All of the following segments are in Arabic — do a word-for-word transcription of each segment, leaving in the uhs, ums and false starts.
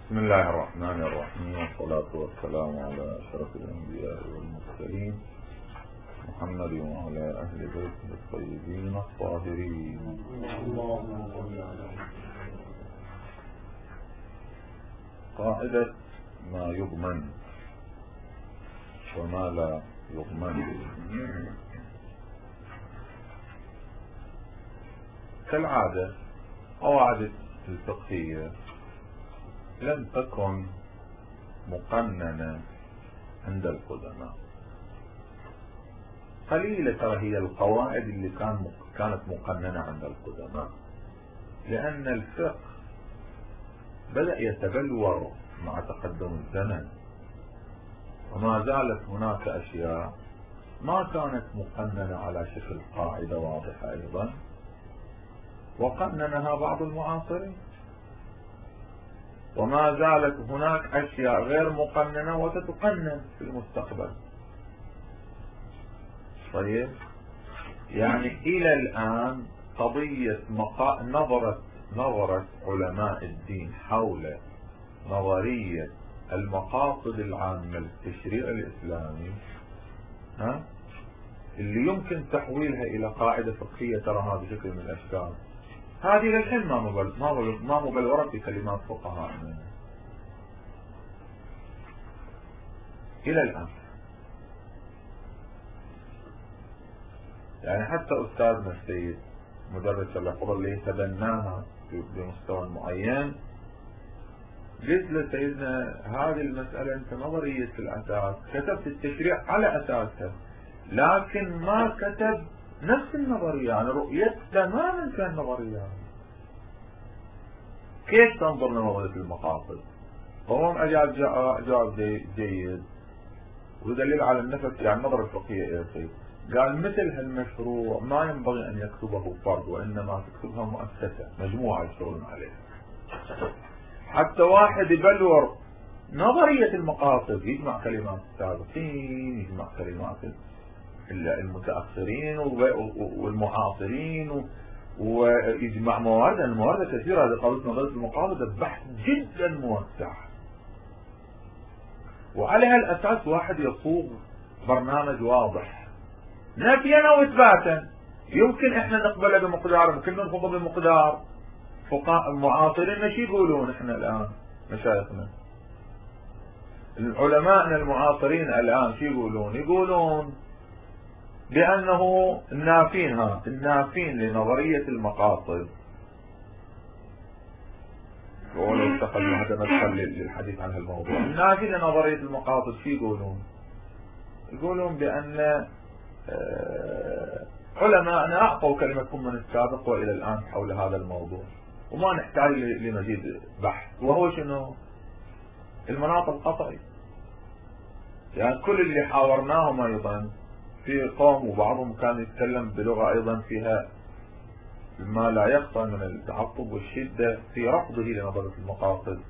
بسم الله الرحمن الرحيم، والصلاة والسلام على أشرف الأنبياء والمرسلين محمد وعلى أهل بيته الطيبين الطاهرين. قاعدة ما يضمن وما لا يضمن. كالعادة قواعد الفقهية لم تكن مقننة عند القدماء، قليلة ترى هي القواعد اللي كان كانت مقننة عند القدماء، لأن الفقه بدأ يتبلور مع تقدم الزمن، وما زالت هناك أشياء ما كانت مقننة على شكل قاعدة واضحة أيضا، وقننها بعض المعاصرين، وما زالت هناك أشياء غير مقننة وتتقنن في المستقبل. طيب، يعني إلى الآن قضية مقا... نظرة نظرة علماء الدين حول نظرية المقاصد العامة للتشريع الإسلامي ها اللي يمكن تحويلها إلى قاعدة فقهية تراها بشكل من الأشكال، هذه للحين ما مبل... ما مبل... ما مبلورة في كلمات فقهاء إلى الآن. يعني حتى أستاذنا السيد مدرس الحفظ اللي تبناها بمستوى معين، قلت له سيدنا هذه المسألة أنت نظرية في الأساس كتبت التشريع على أساسها، لكن ما كتب نفس النظرية، يعني رؤية تماما كالنظرية. كيف تنظر لنظرية المقاصد؟ وهم أجاب جواب جيد ودليل على النفس، يعني النظرة الفقهية يا سيد. قال مثل هالمشروع ما ينبغي أن يكتبه فرد، وإنما تكتبها مؤسسة مجموعة يشتغلون عليها. حتى واحد يبلور نظرية المقاصد يجمع كلمات السابقين، يجمع كلمات المتأخرين والمعاصرين، ويجمع موارد. الموارد كثيرة. هذه قضية نظرية المقاصد بحث جدا موسع، وعلى هالأساس واحد يصوغ برنامج واضح نفيا أو إثباتا. يمكن احنا نقبله بمقدار، يمكن نرفضه بمقدار. فقهاء المعاصرين ايش يقولون احنا الآن؟ مشايخنا العلماء المعاصرين الآن شو يقولون؟ يقولون بأنه النافين ها النافين لنظرية المقاصد، ولو اتخذنا هذا مدخل للحديث عن هالموضوع. النافين لنظرية المقاصد شو يقولون؟ يقولون بأن علماءنا أعطوا كلمتهم من السابق وإلى الآن حول هذا الموضوع، وما نحتاج لمزيد بحث. وهو شنو؟ المناط القطعي. يعني كل اللي حاورناهم أيضا في قوم، وبعضهم كان يتكلم بلغة أيضا فيها ما لا يخفى من التعصب والشدة في رفضه لنظرية المقاصد.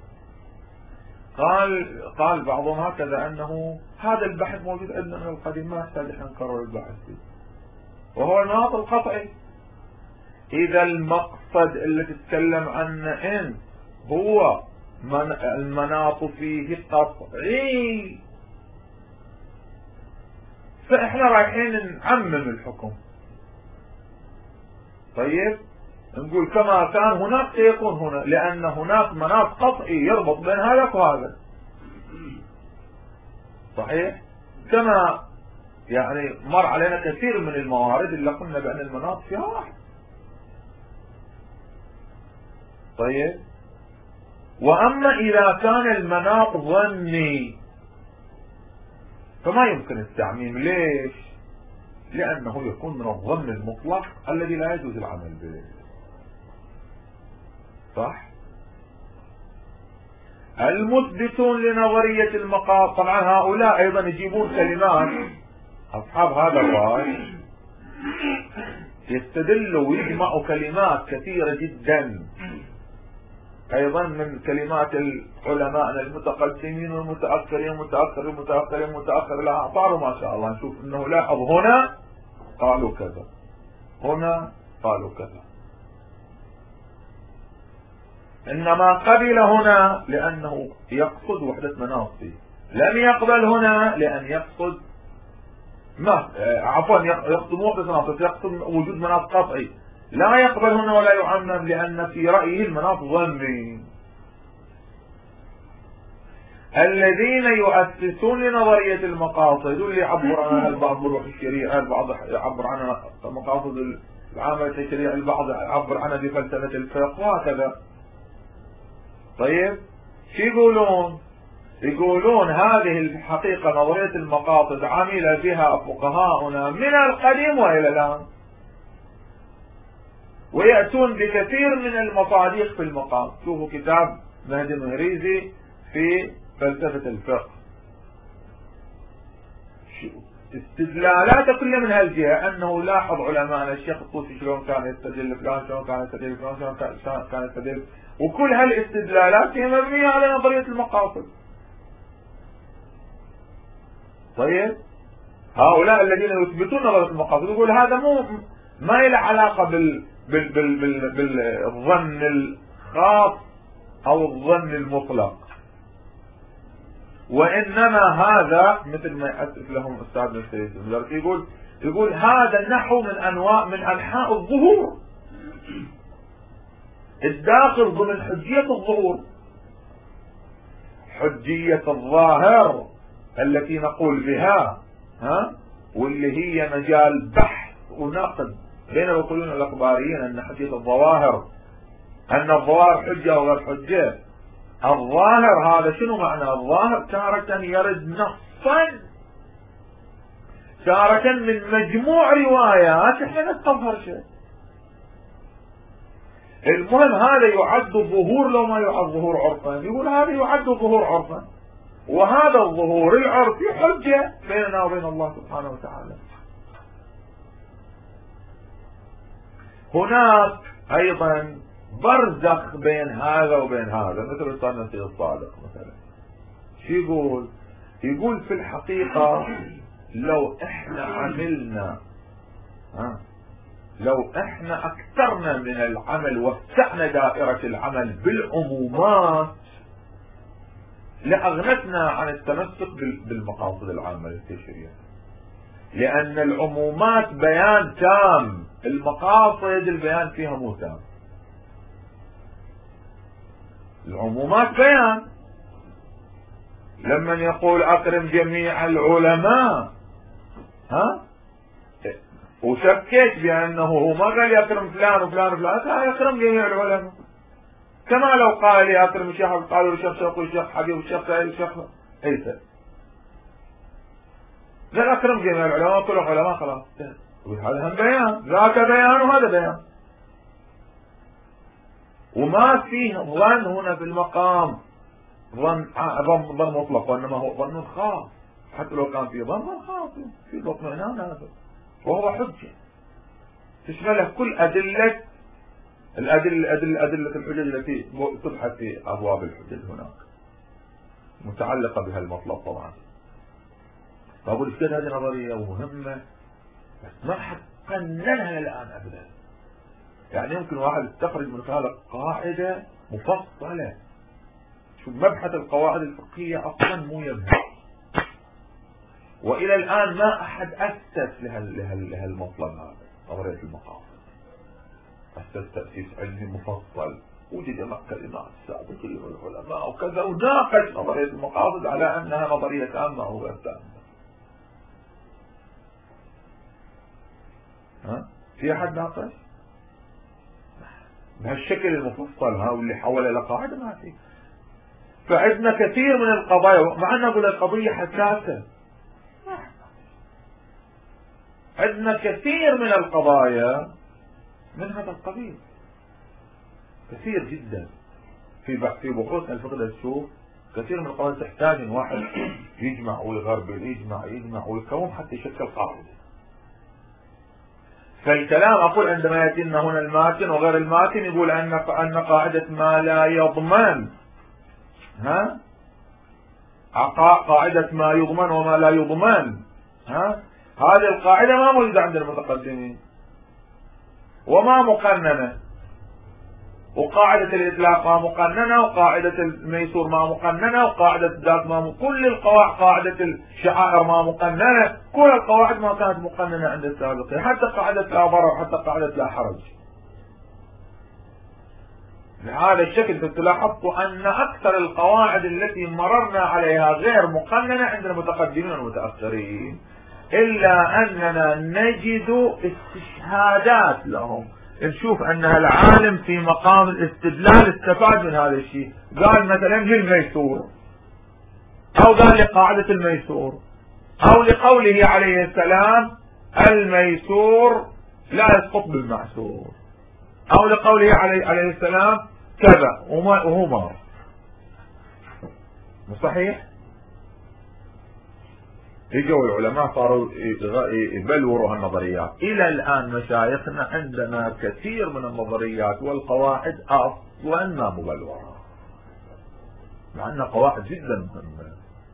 قال قال بعضهم هكذا أنه هذا البحث موجود عندنا من القديم، ما يحتاج احنا نكرر البحث فيه، وهو المناط القطعي. إذا المقصد اللي تتكلم عنه أنت هو من المناط فيه قطعي، فإحنا رايحين نعمم الحكم. طيب، نقول كما كان هناك سيكون هنا، لأن هناك مناط قطعي يربط بين هذا وهذا. صحيح؟ كما يعني مر علينا كثير من الموارد اللي قلنا بأن المناط فيها واحد. طيب، وأما إذا كان المناط ظني فما يمكن التعميم. ليش؟ لأنه يكون من الظن المطلق الذي لا يجوز العمل به. صح؟ المثبتون لنظرية المقاصد طبعا هؤلاء أيضا يجيبون كلمات أصحاب هذا الرأي، يستدلوا ويجمعوا كلمات كثيرة جدا أيضا من كلمات العلماء المتقدمين والمتأخرين متأخر المتأخرين متأخر لا أعطاره ما شاء الله. نشوف أنه لاحظ هنا قالوا كذا، هنا قالوا كذا. إنما قبل هنا لأنه يقصد وحدة مناط فيه، لم يقبل هنا لأن يقصد ما عفوا يقصد مو وحدة مناط، يقصد وجود مناط قطعي. لا يقبل هنا ولا يعمم لأن في رأيه المناط ظني. الذين يؤسسون لنظرية المقاصد اللي يعبر عنها البعض بروح الشريعة، البعض يعبر عنها مقاصد العامة التشريع، البعض يعبر عنها بفلسفة الفقه وهكذا. طيب شو يقولون؟ يقولون هذه الحقيقة نظرية المقاصد عمل بها فقهاؤنا من القديم وإلى الآن، ويأتون بكثير من المصادق في المقام. شوفوا كتاب مهدي المهريزي في فلسفة الفقه، استدلالاته كلها من هالجهة، أنه لاحظ علماء الشيخ الطوسي شلون كان يستدل فلان، شلون كان يستدل فلان، شلون كان يستدل، وكل هالاستدلالات هي مبنية على نظرية المقاصد. طيب هؤلاء الذين يثبتون نظرية المقاصد يقول هذا مو ما له علاقة بال بال بال بال بالظن الخاص أو الظن المطلق، وإنما هذا مثل ما يأسف لهم أستاذنا السيد المدرسي يقول يقول هذا نحو من أنواع من أنحاء الظهور الداخل ضمن حجية الظهور، حجية الظاهر التي نقول بها ها واللي هي مجال بحث ونقد بين الأصوليين والأخباريين، أن حجية الظواهر أن الظواهر حجة وغير حجة. الظاهر هذا شنو معنى الظاهر؟ تارة يرد نصا، تارة من مجموع روايات احنا نستظهر شيء. المهم هذا يعد ظهور لو ما يعد ظهور عرفا، يقول هذا يعد ظهور عرفا، وهذا الظهور العرفي حجة بيننا وبين الله سبحانه وتعالى. هناك ايضا برزخ بين هذا وبين هذا، مثل أستاذنا السيد الصادق مثلا شو يقول؟ يقول في الحقيقة لو احنا عملنا ها لو احنا اكثرنا من العمل وسعنا دائرة العمل بالعمومات لاغنتنا عن التمسك بالمقاصد العامة للتشريع، لان العمومات بيان تام، المقاصد البيان فيها مو تام. العمومات بيان، لما يقول اكرم جميع العلماء ها وشكيت بانه هو ما قال يكرم فلان وفلان وفلان، قال يكرم جميع العلماء، كما لو قال لي اكرم الشيخ قالوا الشيخ شوقي الشيخ حبيب الشيخ سعيد الشيخ عيسى، قال اكرم جميع العلماء كل العلماء خلاص. هذا هم بيان، ذاك بيان وهذا بيان، وما فيه ظن هنا في المقام ظن ظن مطلق، وانما هو ظن خاص، حتى لو كان في ظن خاص في اطمئنان هذا، وهو حجة تشمله كل أدلة الأدلة أدلة أدلة الحجج التي تبحث في أبواب الحجج هناك متعلقة بها المطلب طبعا. فأقول إيش هذه نظرية مهمة بس ما حد قننها الآن أبدا. يعني يمكن واحد يستخرج من خلالها قاعدة مفصلة، شو مبحث القواعد الفقهية أصلا مو يبحث، وإلى الآن ما أحد أسس لهالمطلب هذا نظرية المقاصد، أسس تأسيس علمي مفصل، وجد كلمات السابقين والعلماء وكذا، وناقش نظرية المقاصد على أنها نظرية تامة أو غير تامة. ها؟ في أحد ناقش؟ بهالشكل المفصل ها واللي حول إلى قاعدة ما في. فعندنا كثير من القضايا، مع أن نقول القضية حساسة، عندنا كثير من القضايا من هذا القبيل، كثير جدا في في بحوثنا الفقه. تشوف كثير من القضايا تحتاج ان واحد يجمع ويغربل، يجمع يجمع ويكون حتى يشكل قاعدة. فالكلام أقول عندما يأتي لنا هنا الماتن وغير الماتن يقول أن أن قاعدة ما لا يضمن ها قاعدة ما يضمن وما لا يضمن، ها هذه القاعدة ما موجودة عند المتقدمين وما مقننة، وقاعدة الإطلاق ما مقننة، وقاعدة الميسور ما مقننة، وقاعدة الذات ما م... كل القواعد، قاعدة الشعائر ما مقننة، كل القواعد ما كانت مقننة عند السابقين، حتى قاعدة لا ضرر، حتى قاعدة لا حرج. بهذا الشكل تلاحظوا أن أكثر القواعد التي مررنا عليها غير مقننة عند المتقدمين والمتأخرين، إلا أننا نجد استشهادات لهم. نشوف أنها العالم في مقام الاستدلال استفاد من هذا الشيء، قال مثلا للميسور، أو قال لقاعدة الميسور، أو لقوله عليه السلام الميسور لا يسقط بالمعسور، أو لقوله عليه, عليه السلام كذا وهو مار. مو صحيح؟ يجوا العلماء صاروا يبلوروا هالنظريات. إلى الآن مشايخنا عندنا كثير من النظريات والقواعد أصلا ما مبلورة، مع أنها قواعد جدا مهمة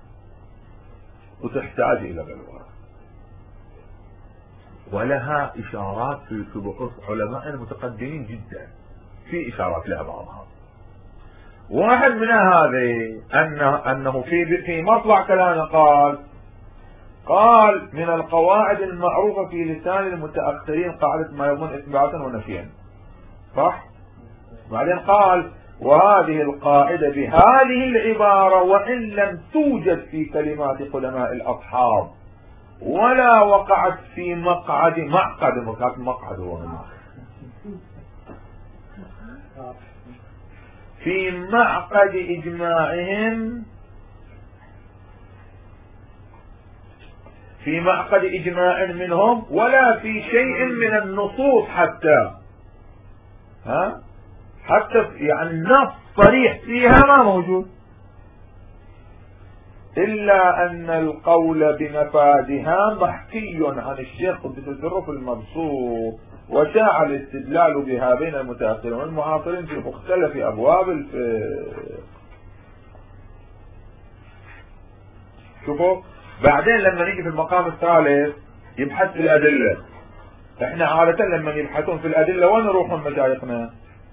وتحتاج إلى بلورة، ولها إشارات في بحوث علماء المتقدمين جدا، في إشارات لها بعضها. واحد من هذه أنه, أنه في في مطلع كلامه قال قال من القواعد المعروفة في لسان المتأخرين قاعدة ما يضمن إثباتا ونفيا، صح؟ بعدين قال وهذه القاعدة بهذه العبارة وإن لم توجد في كلمات قدماء الأصحاب ولا وقعت في مقعد معقد مقعد مقعد في معقد إجماعهم في معقد إجماع منهم ولا في شيء من النصوص حتى ها حتى يعني نص صريح فيها ما موجود، إلا أن القول بنفاذها محكي عن الشيخ قدس سره في المبسوط، وشاع الاستدلال بها بين المتأخرين والمعاصرين في مختلف أبواب الفقه. شوفوا بعدين لما نيجي في المقام الثالث يبحث في الأدلة. احنا عادة لما يبحثون في الأدلة وين نروحون مشايخنا؟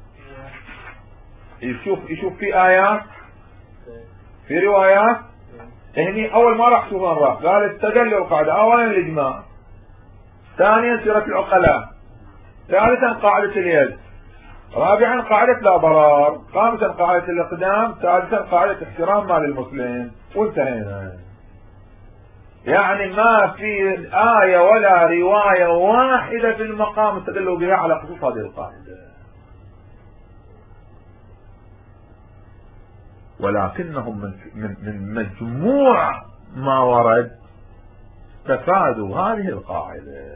يشوف يشوف في آيات، في روايات. هني أول ما راح شوفون راح قال استدل القاعدة أولا الإجماع، ثانيا سيرة العقلاء، ثالثا قاعدة اليد، رابعا قاعدة لا ضرر، خامسا قاعدة الإقدام، ثالثا قاعدة احترام مال المسلم، وانتهينا. يعني ما في آية ولا رواية واحدة في المقام استدلوا بها على خصوص هذه القاعدة، ولكنهم من, من, من مجموع ما ورد تفادوا هذه القاعدة،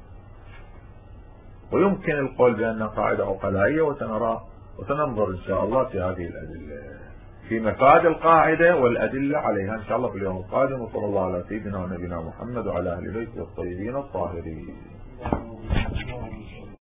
ويمكن القول بأنها قاعدة عقلائية، وسنرى وسننظر إن شاء الله في هذه الأدلة في مفاد القاعدة والأدلة عليها إن شاء الله في اليوم القادم. وصلى الله على سيدنا ونبينا محمد وعلى أهل بيته الطيبين الطاهرين.